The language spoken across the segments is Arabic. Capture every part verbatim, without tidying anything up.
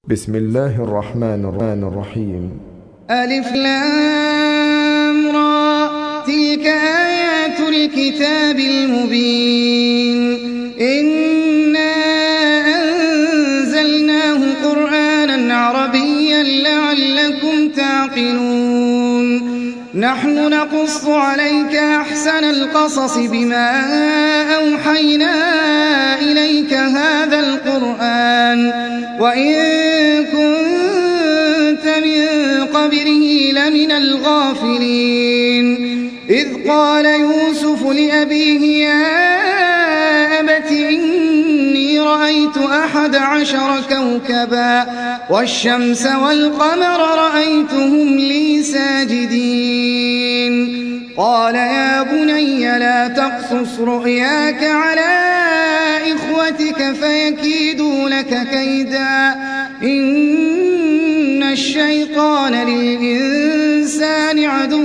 بسم الله الرحمن الرحيم. ألف لام را، تلك آيات الكتاب المبين. إنا أنزلناه قرآنا عربيا لعلكم تعقلون. نحن نقص عليك أحسن القصص بما أوحينا إليك هذا القرآن وإن كنت من قبله لمن الغافلين. إذ قال يوسف لأبيه يا أبت إني رأيت أحد عشر كوكبا والشمس والقمر رأيتهم لي ساجدين. قال يا بني لا تقصص رؤياك على إخوتك فيكيدوا لك كيدا إن الشيطان للإنسان عدو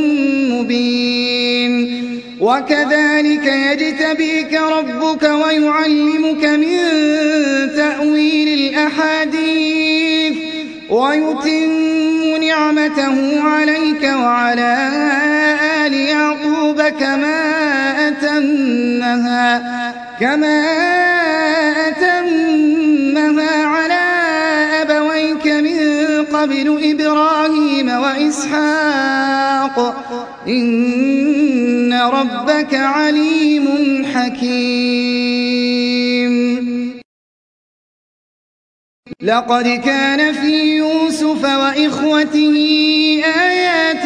مبين. وكذلك يجتبيك ربك ويعلمك من تأويل الأحاديث ويتم نعمته عليك وعلى آل يعقوب كما أتمها كما أتمها على أبويك من قبل إبراهيم وإسحاق إن ربك عليم حكيم. لقد كان في يوسف وإخوته آيات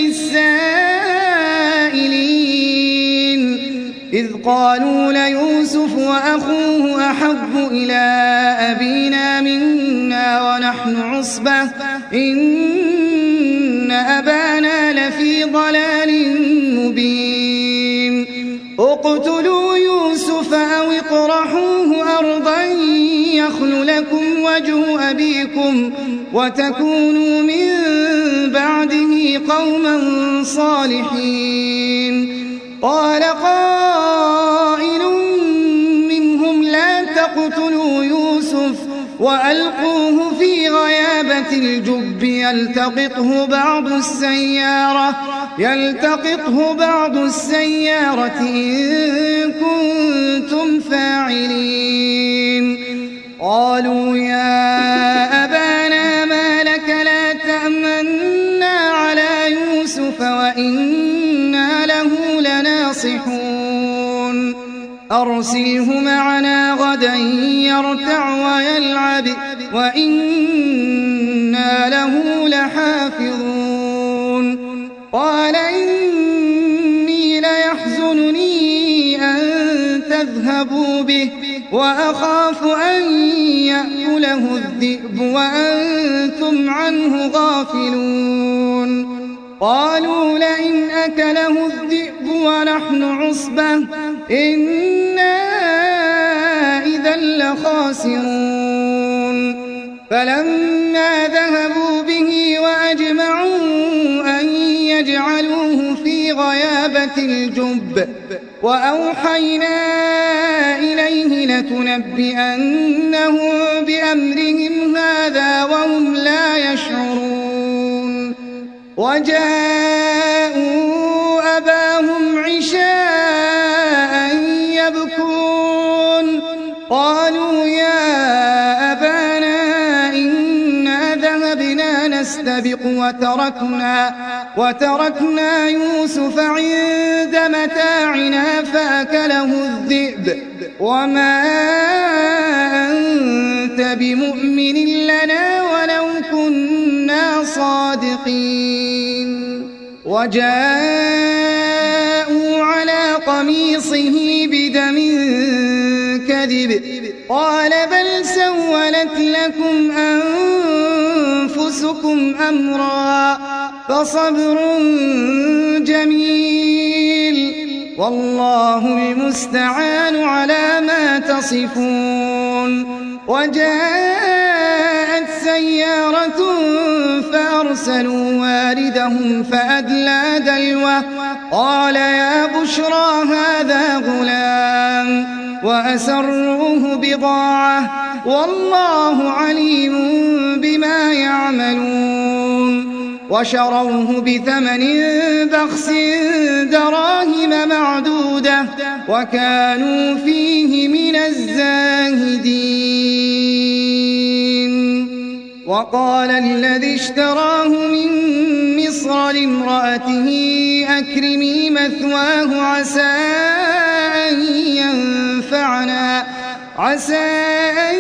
للسائلين إذ قالوا ليوسف وأخوه أحب إلى أبينا منا ونحن عصبة إن أبانا لفي ضلال مبين. اقتلوا يوسف أو اطرحوه أرضا يخل لكم وجه أبيكم وتكونوا من بعده قوما صالحين. قال قائل منهم لا تقتلوا يوسف وألقوه في غيابة الجب يلتقطه بعض السيارة يلتقطه بعض السيارة إن كنتم فاعلين. قالوا يا أبانا ما لك لا تأمنا على يوسف وإنا له لناصحون. أرسله معنا غدا يرتع ويلعب وإنا له لحافظون. قال إني ليحزنني أن تذهبوا به وأخاف أن يأكله الذئب وأنتم عنه غافلون. قالوا لئن أكله الذئب ونحن عصبة إنا إذا لخاسرون. فلما ذهبوا به وأجمعوا أن يجعلوه في غيابة الجب وأوحينا إليه لتنبئنهم بأمرهم هذا وهم لا يشعرون. وجاءوا أباهم عشاء يبكون. قالوا يا أبانا إنا ذهبنا نستبق وتركنا, وتركنا يوسف عند متاعنا فأكله الذئب وما أنت بمؤمن لنا ولو كنا صادقين. وجاءوا على قميصه بدم كذب قال بل سولت لكم أنفسكم أمرا فصبر جميل والله المستعان على ما تصفون. وجاءت سيارة فأرسلوا واردهم فأدلى دلوه قال يا بشرى هذا غلام وأسروه بضاعة والله عليم بما يعملون وشروه بثمن بخس دراهم معدودة وكانوا فيه من الزاهدين. وقال الذي اشتراه من مصر لامرأته أكرمي مثواه عسى أن ينفعنا عسى أن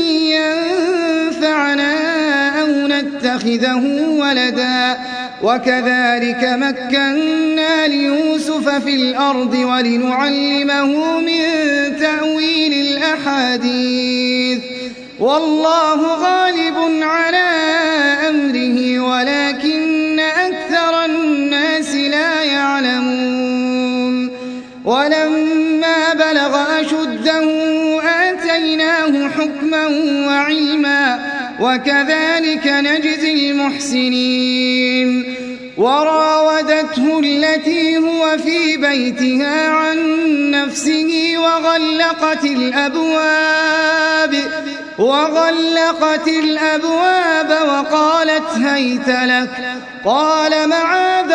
ينفعنا أو نتخذه ولدا وكذلك مكنا ليوسف في الأرض ولنعلمه من تأويل الأحاديث والله غالب على أمره ولكن أكثر الناس لا يعلمون. ولما بلغ أشده آتيناه حكما وعلما وكذلك نجزي المحسنين. وراودته التي هو في بيتها عن نفسه وغلقت الأبواب وغلقت الأبواب وقالت هيت لك قال معاذ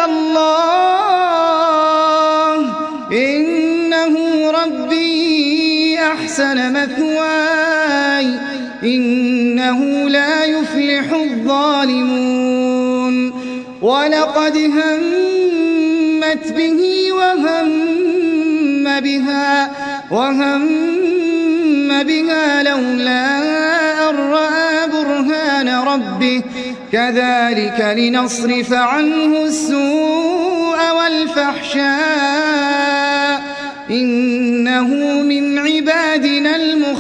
الله إنه ربي أحسن مثواي إنه لا يفلح الظالمون. ولقد همت به وهم بها وهم بها لولا أن رأى برهان ربه كذلك لنصرف عنه السوء والفحشاء إنه من عبادنا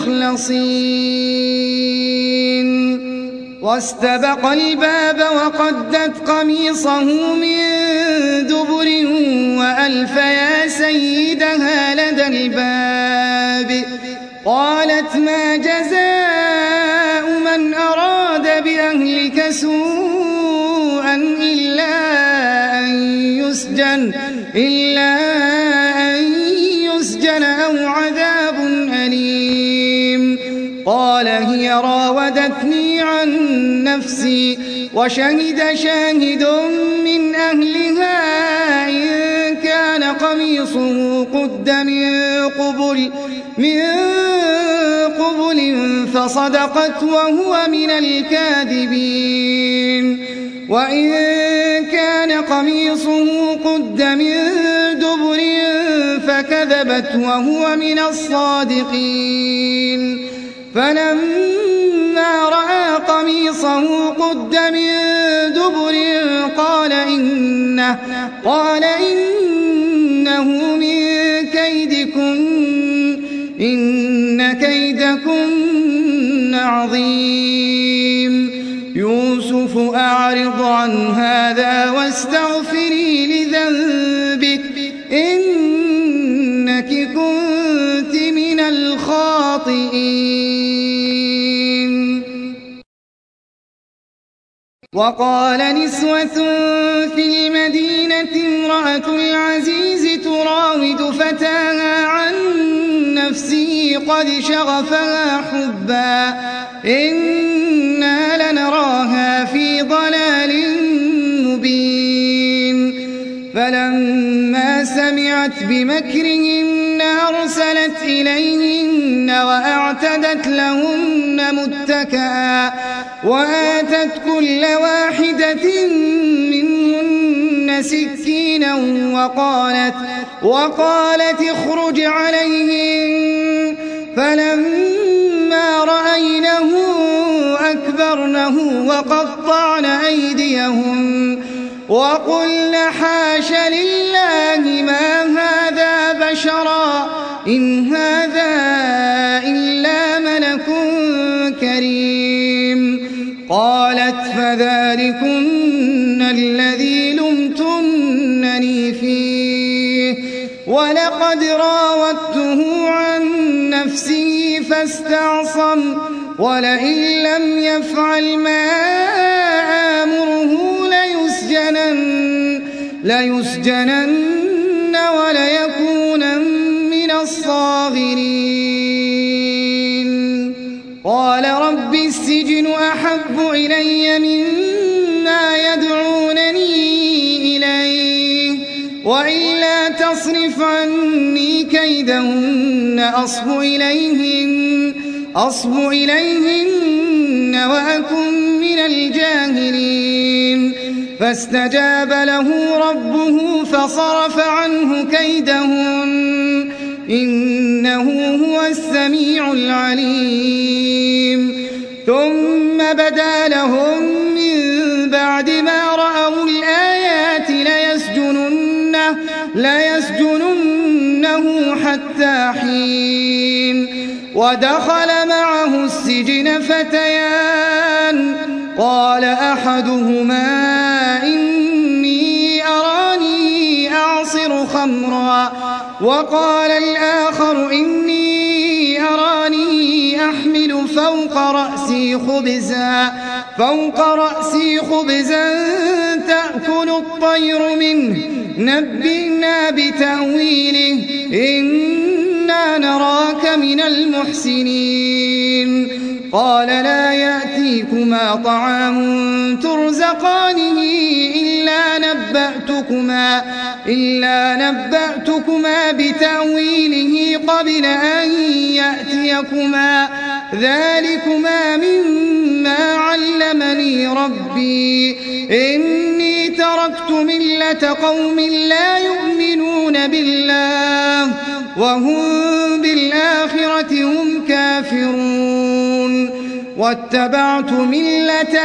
المخلصين. واستبق الباب وقدت قميصه من دبر وألف يا سيدها لدى الباب قالت ما جزاء من أراد بأهلك سوءا إلا أن يسجن إلا أن يسجن أو عذاب أليم. قال هي راودتني عن نفسي وشهد شاهد من أهلها إن كان قميصه قد من قبل من قبل فصدقت وهو من الكاذبين وإن كان قميصه قد من دبر فكذبت وهو من الصادقين. فلما رأى قميصه قد من دبر قال إنه, قال إنه من كيدكن إن كيدكن عظيم. يوسف أعرض عن هذا واستغفري لذنبك إنك كنت من الخاطئين. وقال نسوة في المدينة امرأة العزيز تراود فتاها عن نفسه قد شغفها حبا إنا لنراها في ضلال مبين. فلما سمعت بمكرهن أرسلت إليهن وأعتدت لهن متكئا وآتت كل واحدة منهن سكينا وقالت, وقالت اخرج عليهن. فلما رأينه أكبرنه وقطعن أيديهن وقلن حاش لله ما هذا بشرا إن هذا إلا ملك كريم. قالت فذلكن الذي لمتنني فيه ولقد راودته عن نفسه فاستعصم ولئن لم يفعل ما آمره ليسجنن, ليسجنن وليكونن من الصاغرين. قال رب السجن أحب إلي مما يدعونني إليه وإلا تصرف عني كيدهن أصب إليهن, أصب إليهن وأكن من الجاهلين فاستجاب له ربه فصرف عنه كيدهن إنه هو السميع العليم ثم بدا لهم من بعد ما رأوا الآيات ليسجننه, ليسجننه حتى حين ودخل معه السجن فتيان قال أحدهما إني أراني أعصر خمرا وقال الآخر إني أراني أحمل فوق رأسي خبزا فوق رأسي خبزا تأكل الطير منه نبئنا بتأويله إنا نراك من المحسنين قال لا يأتيكما طعام ترزقانه إلا نبأتكما, إلا نبأتكما بتأويله قبل أن يأتيكما ذلكما مما علمني ربي إني تركت ملة قوم لا يؤمنون بالله وهم بالآخرة هم كافرون واتبعت ملة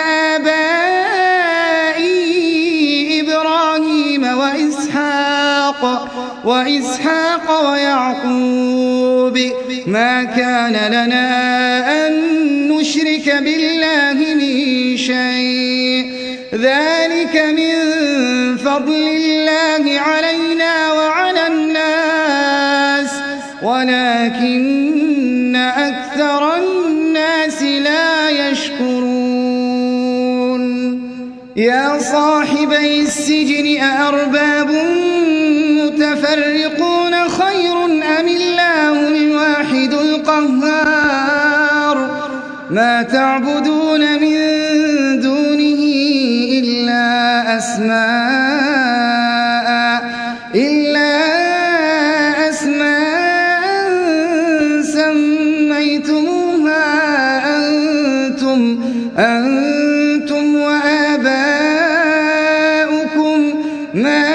آبائي إبراهيم وإسحاق وإسحاق ويعقوب ما كان لنا أن نشرك بالله من شيء ذلك من فضل الله علينا وعلى الناس ولكن أكثر الناس لا يشكرون يا صاحبي السجن أأرباب متفرقون خير أم الله الواحد القهار ما تعبدون من دونه إلا أسماء إلا أسماء سميتموها أنتم أنتم وآباؤكم ما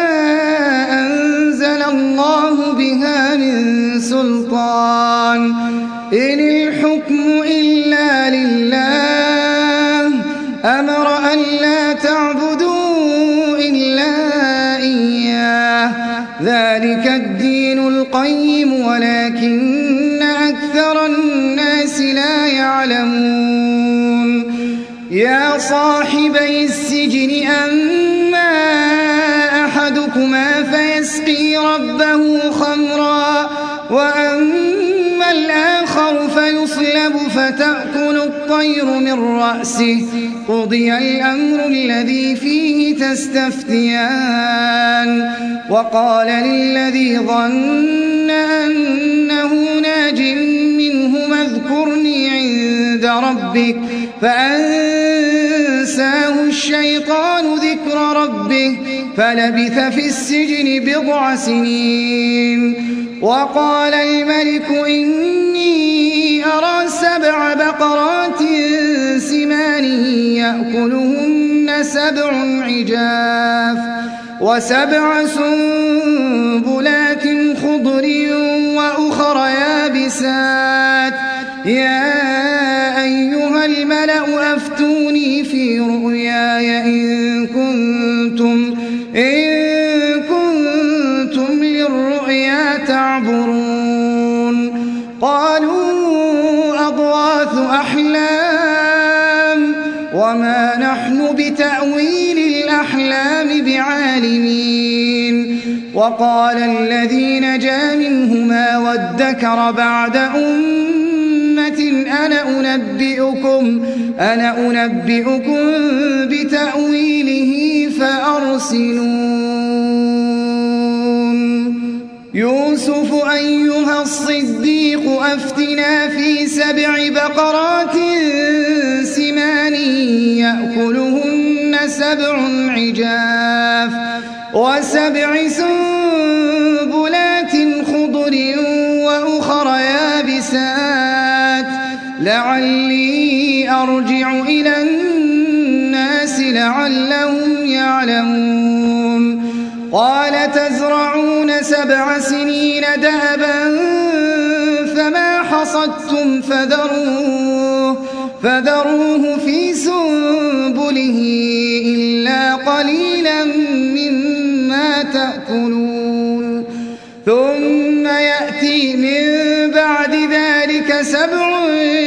أنزل الله بها من سلطان إن الحكم إلا لله أمر أن لا تعبدوا إلا إياه ذلك الدين القيم ولكن أكثر الناس لا يعلمون يا صاحبي السجن أما أحدكما فيسقي ربه خمرا وأما الآخر فيصلب فتأكل الطير من رأسه قضي الأمر الذي فيه تستفتيان وقال للذي ظن أنه ناج منهما اذكرني عند ربك فأنساه الشيطان ذكر ربه فلبث في السجن بضع سنين وقال الملك إني أرى سبع بقرات سمان يأكلهن سبع عجاف وسبع سنبلات خضر وأخر يابسات يا أيها الملأ أفتوني في رؤياي إن كنتم إن كنتم للرؤيا تعبرون قالوا أضغاث أحلام وما نحن بتأويل الأحلام بعالمين وقال الذي نجا منهما وادكر بعد أمة أنا أنبئكم أنا أنبئكم بتأويله فأرسلون يوسف أيها الصديق أفتنا في سبع بقرات سمان يأكلهن سبع عجاف وسبع سنبلات خضر وأخر يابسات لعلي أرجع إلى الناس لعلهم يعلمون قال تزرعون سبع سنين دأبا فما حصدتم فذروه, فذروه في سنبله إلا قليلا مما تأكلون ثم يأتي من بعد ذلك سبع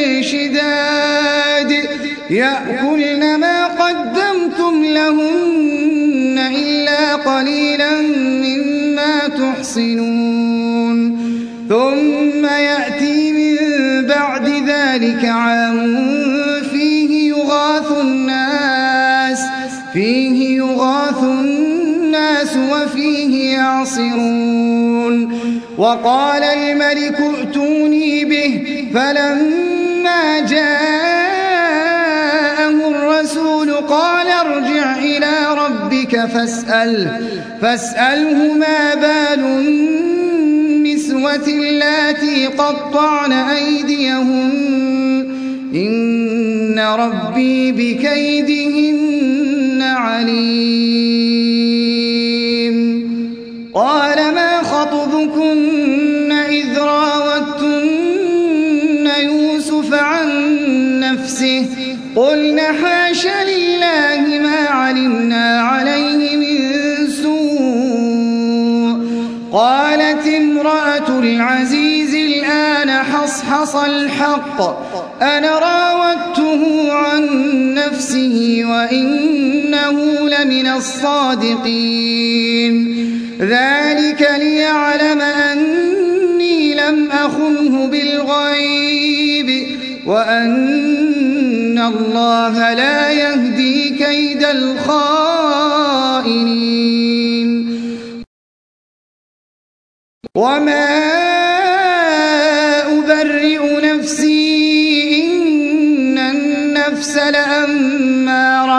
شداد يأكلن ما قدمتم لهن إلا قليلا مما تحصنون ثم يأتي من بعد ذلك عام فيه يغاث الناس فيه يغاث الناس وفيه يعصرون وقال الملك ائتوني به فلما جاءه الرسول قال ارجع إلى ربك فاسأله, فاسأله ما بال النسوة اللاتي قطعن أيديهن إن ربي بكيدهن عليم قال ما خطبكن إذ راوتن يوسف عن نفسه قلنا حاش لله ما علمنا عليه من سوء قالت امرأة العزيز الآن حصحص الحق أنا راودته عن نفسه وإنه لمن الصادقين ذلك ليعلم أني لم أخنه بالغيب وأن الله لا يهدي كيد الخائنين وما أبرئ نفسي إن النفس لأمارة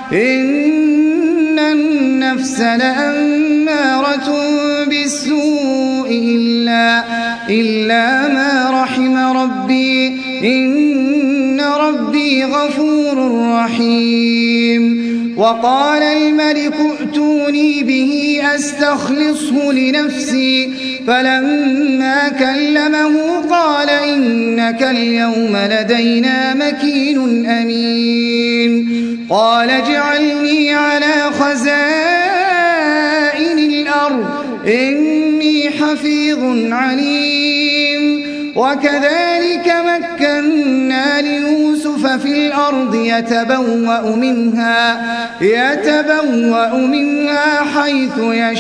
إن النفس لأمارة بالسوء إلا, إلا ما رحم ربي إن ربي غفور رحيم وقال الملك ائتوني به أستخلصه لنفسي فلما كلمه قال إنك اليوم لدينا مكين أمين قال اجعلني على خزائن الأرض إني حفيظ عليم وكذلك مكنا ليوسف في الأرض يتبوأ منها, يتبوأ منها حيث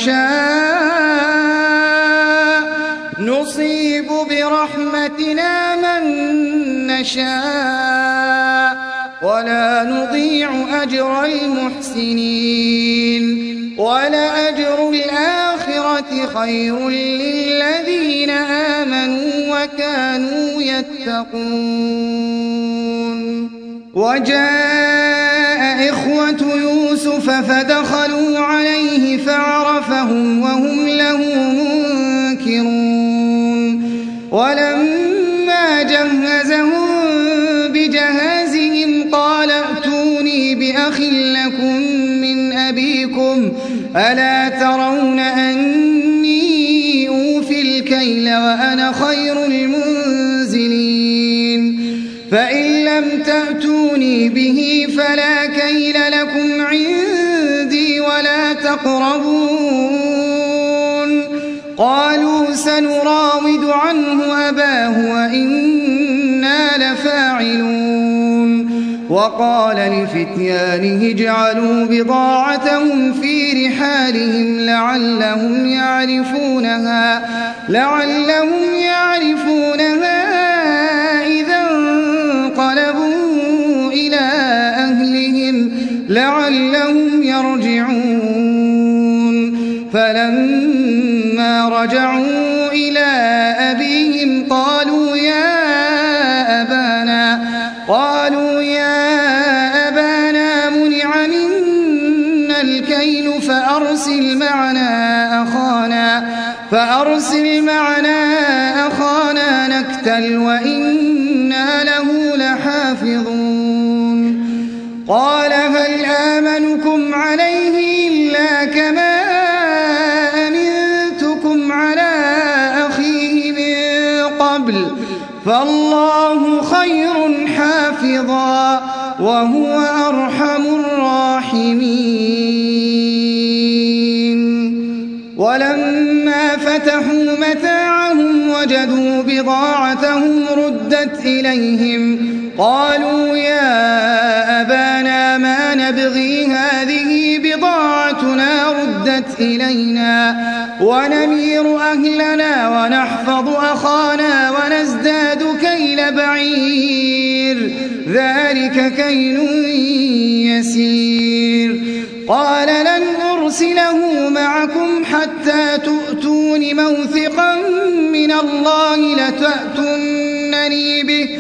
يشاء نصيب برحمتنا من نشاء ولا نضيع أجر المحسنين ولأجر الآخرة خير للذين آمنوا وكانوا يتقون وجاء إخوة يوسف فدخلوا عليه فعرفهم وهم له منكرون ولما جهزهم بجهازهم قال ائتوني بأخ لكم من أبيكم ألا ترون أني أوفي الكيل وأنا خير المنزلين فإن لم تأتوني به فلا كيل لكم عندي ولا تقربون قالوا سنراود عنه أباه وإنا لفاعلون وقال لفتيانه اجعلوا بضاعتهم في رحالهم لعلهم يعرفونها لعلهم يعرفونها إذا انقلبوا إلى أهلهم لعلهم يرجعون فلما رجعوا قالوا يا أبانا منع منا الكيل فأرسل معنا أخانا فأرسل معنا أخانا نكتل وإنا له لحافظون قال هل آمنكم عليه إلا كما أمنتكم على أخيه من قبل فالله خير حافظا وهو أرحم الراحمين. ولما فتحوا متاعهم وجدوا بضاعتهم ردت إليهم قالوا يا أبانا ما نبغي هذه بضاعتنا ردت إلينا ونمير أهلنا ونحفظ أخانا ونزداد كيل بعير ذلك كيل يسير. قال لن أرسله معكم حتى تؤتون موثقا من الله لتأتونني به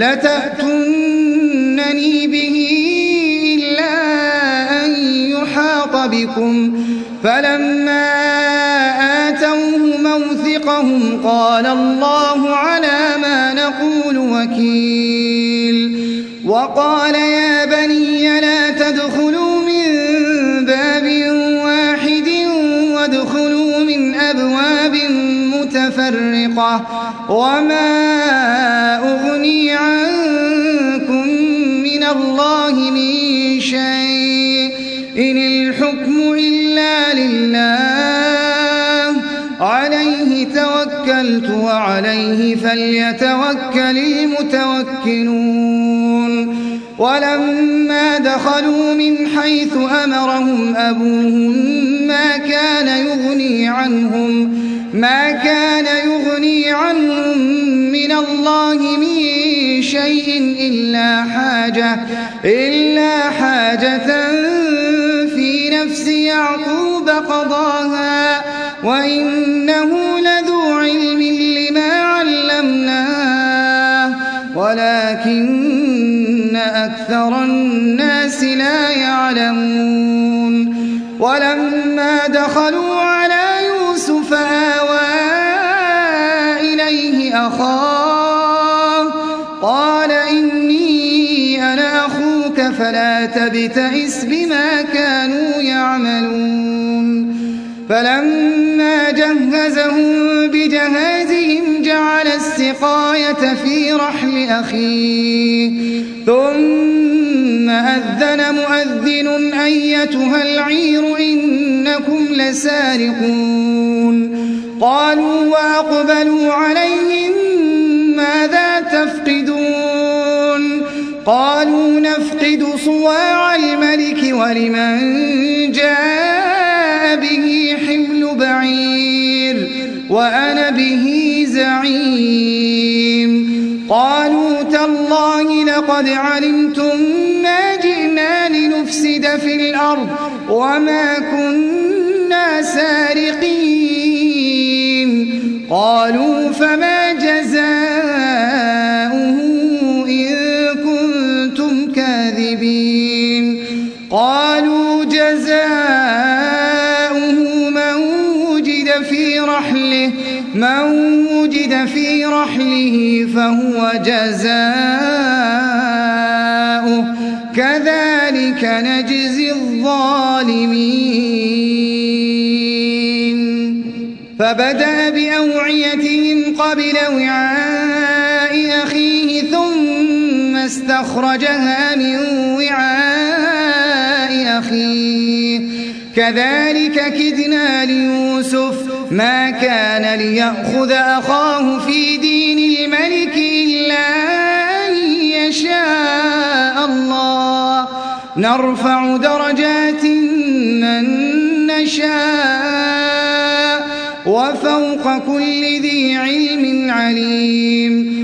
لتأتونني به إلا أن يحاط بكم فلما آتوه موثقهم قال الله على ما نقول وكيل. وقال يا بني لا تدخلوا من باب واحد وادخلوا من أبواب متفرقة وما أغني عنكم من الله من شيء إن الحكم إلا لله عليه توكلت وعليه فليتوكل المتوكلون. ولما دخلوا من حيث أمرهم أبوهم ما كان يغني عنهم ما كان يغني عنهم من الله من شيء إلا حاجة إلا حاجة في نفس يعقوب قضاها وإنه لذو علم لما علمناه ولكن أكثر الناس لا يعلمون. ولما دخلوا على يوسف آوى إليه أخاه قال إني أنا أخوك فلا تبتئس بما كانوا يعملون. فلما جهزهم بجهازهم جعل السقاية في رحل أخيه ثم أذن مؤذن أيتها العير إنكم لسارقون. قالوا وأقبلوا عليهم ماذا تفقدون قالوا نفقد صواع الملك ولمن جاء به حمل بعير وأنا به زعيم. قالوا تالله لقد علمتم ما جئنا لنفسد في الأرض وما كنا سارقين. قالوا فما جزاؤه إن كنتم كاذبين. قالوا جزاؤه من وجد في رحله من وجد في رحله فهو جزاؤه كذلك نجزي الظالمين. فبدأ بأوعيتهم قبل وعاء أخيه ثم استخرجها من وعاء أخيه كذلك كدنا ليوسف ما كان ليأخذ أخاه في دين الملك إلا أن يشاء الله نرفع درجات من نشاء وفوق كل ذي علم عليم.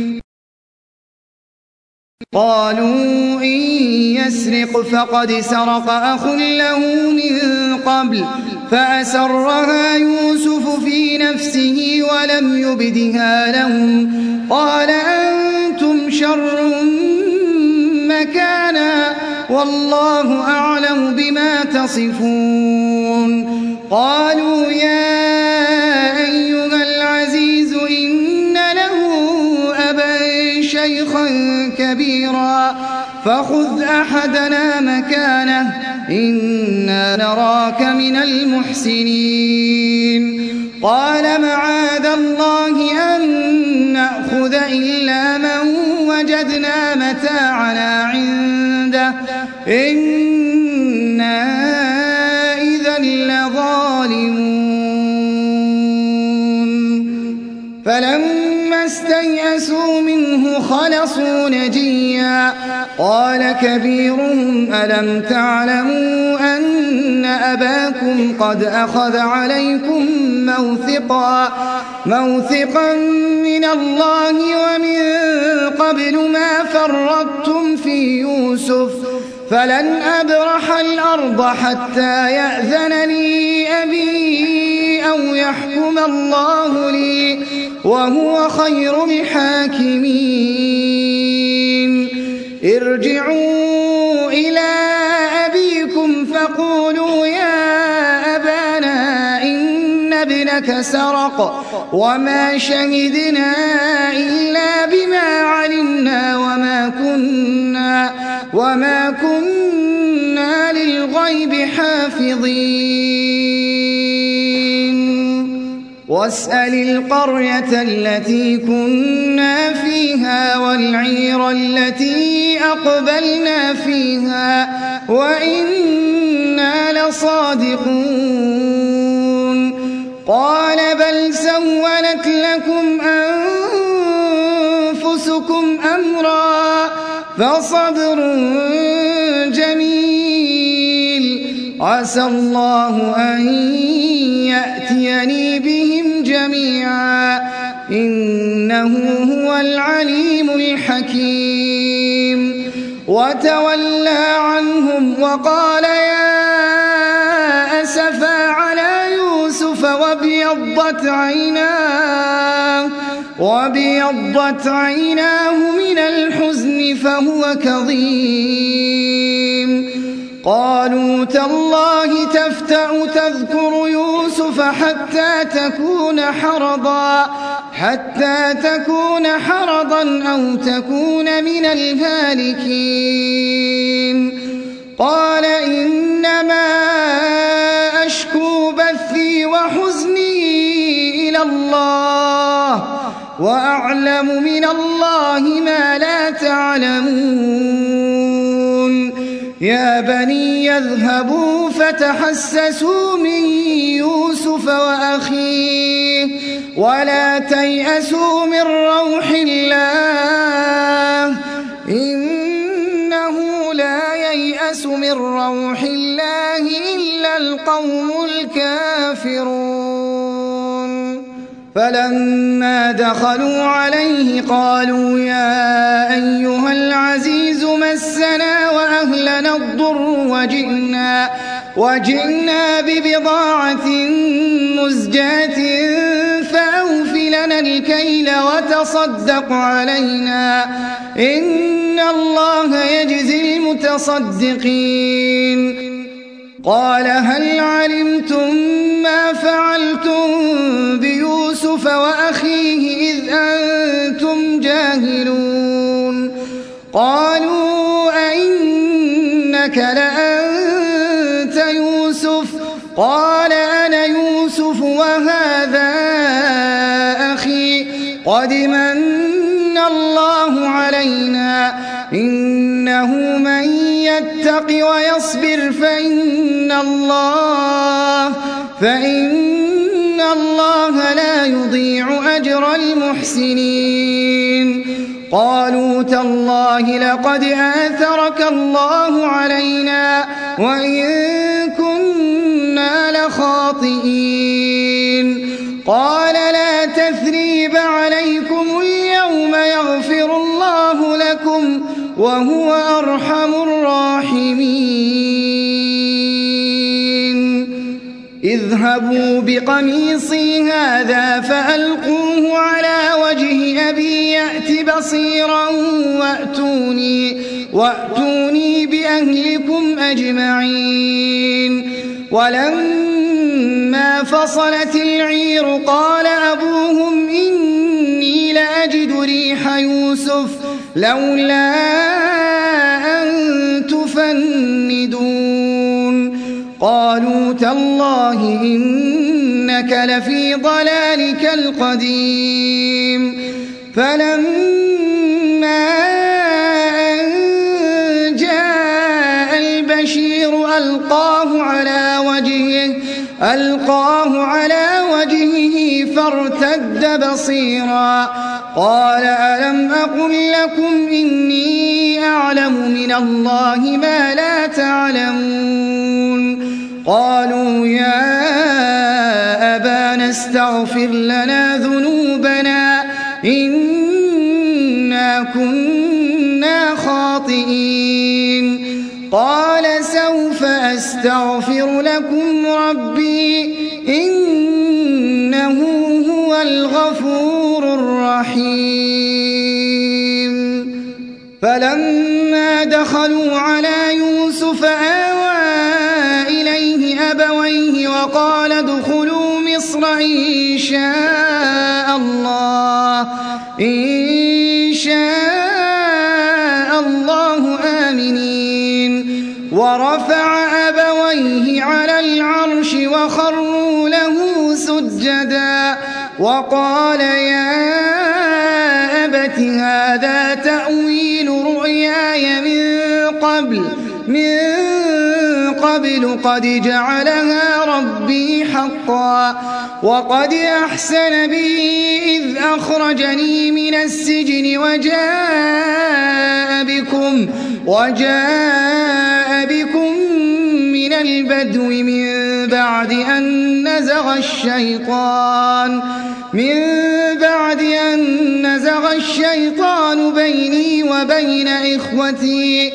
قالوا إن يسرق فقد سرق أخ له من قبل فأسرها يوسف في نفسه ولم يبدها لهم قال أنتم شر مكانا والله أعلم بما تصفون قالوا يا أيها العزيز إن له أبا شيخا كبيرا فخذ أحدنا مكانه إنا نراك من المحسنين قال معاذ الله أن نأخذ إلا من وجدنا متاعنا عنده إنا إذا لظالمون فلما استيئسوا منه خلصوا نجيا قال كبيرهم ألم تعلموا أن أباكم قد أخذ عليكم موثقا موثقا من الله ومن قبل ما فرطتم في يوسف فلن أبرح الأرض حتى يأذن لي أبي أو يحكم الله لي وهو خير الحاكمين ارجعوا إلى أبيكم فقولوا يا أبانا إن ابنك سرق وما شهدنا إلا بما علمنا وما كنا وما كنا للغيب حافظين واسأل القرية التي كنا فيها والعير التي أقبلنا فيها وإنا لصادقون قال بل سولت لكم أنفسكم أمرا فصبر جميل عسى الله أن يأتيني بهم جميعا إنه هو العليم الحكيم وتولى عنهم وقال يا أسفا على يوسف وابيضت عيناه وابيضت عيناه من الحزن فهو كظيم قالوا تالله تفتأ تذكر يوسف حتى تكون حرضا حتى تكون حرضا أو تكون من الهالكين قال إنما أشكو بثي وحزني إلى الله وأعلم من الله ما لا تعلمون يا بني يذهبوا فتحسسوا من يوسف وأخيه ولا تيأسوا من روح الله إنه لا ييأس من روح الله إلا القوم الكافرون فلما دخلوا عليه قالوا يا أيها العزيز مسنا وأهلنا الضر وجئنا, وجئنا ببضاعة مزجاة فأوف لنا الكيل وتصدق علينا إن الله يجزي المتصدقين قال هل علمتم ما فعلتم بيوسف وأخيه إذ أنتم جاهلون قالوا أئنك لأنت يوسف قال أنا يوسف وهذا أخي قد من الله علينا إنه من يتق ويصبر فإن الله فإن الله لا يضيع أجر المحسنين قالوا تالله لقد آثرك الله علينا وإن كنا لخاطئين قال لا تثريب عليكم اليوم يغفر الله لكم وهو أرحم الراحمين اذهبوا بقميصي هذا فألقوه على وجه أبي يأت بصيرا وأتوني, وأتوني بأهلكم أجمعين ولما فصلت العير قال أبوهم إني لأجد ريح يوسف لولا أن تفندون قالوا تالله إنك لفي ضلالك القديم فلما أن جاء البشير ألقاه على وجهه ألقاه على وجهه فارتد بصيرا قال ألم أقل لكم إني أعلم من الله ما لا تعلمون قالوا يا أبانا استغفر لنا ذنوبنا إنا كنا خاطئين قال سوف أستغفر لكم ربي إنه هو الغفور الرحيم فلما دخلوا على يوسف آوى إليه أبويه وقال ادخلوا مصر إن شاء الله إن شاء الله آمنين ورفع أبويه على العرش وخروا له سجدا وقال يا أبت هذا تأويل رؤياي من قبل من قبل قد جعلها ربي حقا وقد أحسن بي إذ أخرجني من السجن وجاء بكم وجاء بكم من البدو من بعد أن نزغ الشيطان من بعد أن نزغ الشيطان بيني وبين إخوتي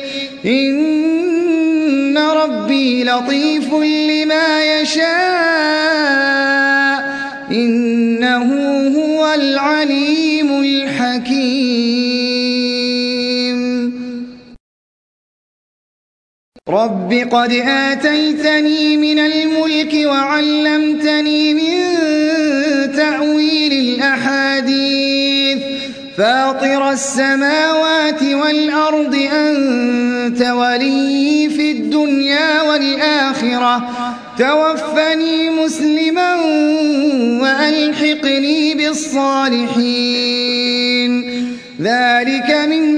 إن ربي لطيف لما يشاء إنه هو العليم الحكيم رب قد آتيتني من الملك وعلمتني من تأويل الأحاديث فاطر السماوات والأرض أنت ولي في الدنيا والآخرة توفني مسلما وألحقني بالصالحين ذلك من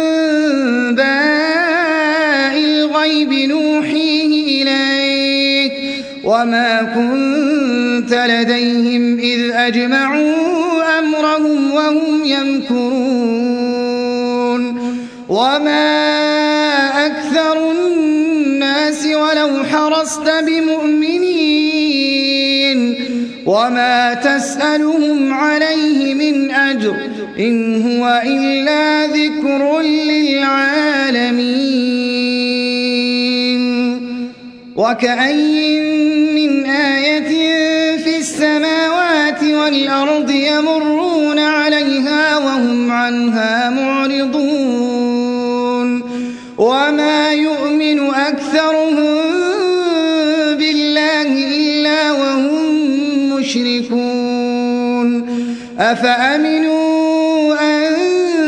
أنباء الغيب نوحيه إليك وما كنت لديهم إذ أجمعوا أمرهم وهم يمكرون وما أكثر الناس ولو حرصت بمؤمنين وما تسألهم عليه من أجر إن هو إلا ذكر للعالمين وكأين من آية في السماوات والأرض يمرون عليها وهم عنها معرضون وما يؤمن أكثرهم بالله إلا وهم مشركون أفأمنوا أن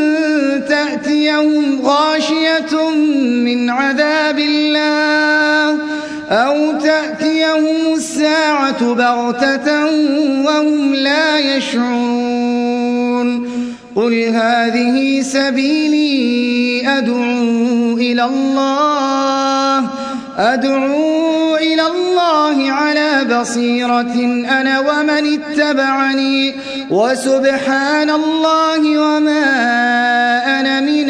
تأتيهم غاشية من عذاب الله أو تأتيهم الساعة بغتة وهم لا يشعرون قل هذه سبيلي أدعو إلى الله أدعو إلى الله على بصيرة أنا ومن اتبعني وسبحان الله وما أنا من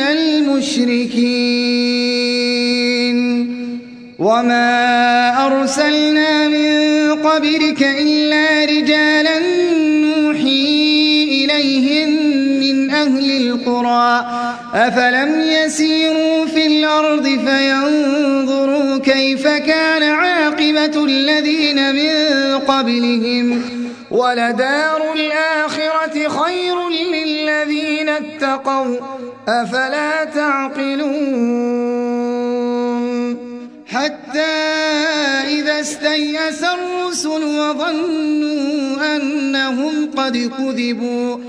المشركين وما أرسلنا من قبلك إلا رجالا نوحي إليهم من أهل القرى أفلم يسيروا في الأرض فينظروا كيف كان عاقبة الذين من قبلهم ولدار الآخرة خير للذين اتقوا أفلا تعقلون حتى إذا استيأس الرسل وظنوا أنهم قد كذبوا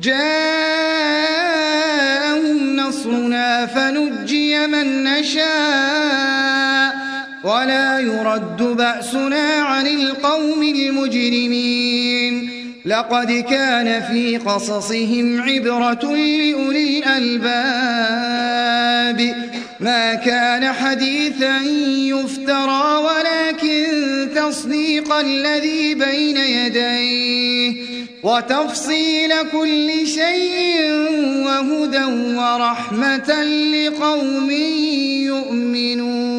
جاءهم نصرنا فنجي من نشاء ولا يرد بأسنا عن القوم المجرمين لقد كان في قصصهم عبرة لأولي الألباب ما كان حديثا يفترى ولكن تصديق الذي بين يديه وتفصيل كل شيء وهدى ورحمة لقوم يؤمنون.